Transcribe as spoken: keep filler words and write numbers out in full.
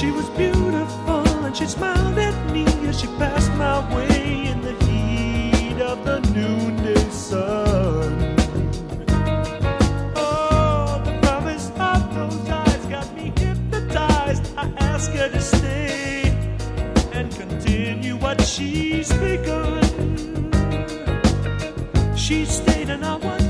She was beautiful and she smiled at me as she passed my way in the heat of the noonday sun. Oh, the promise of those eyes got me hypnotized. I asked her to stay and continue what she's begun. She stayed and I was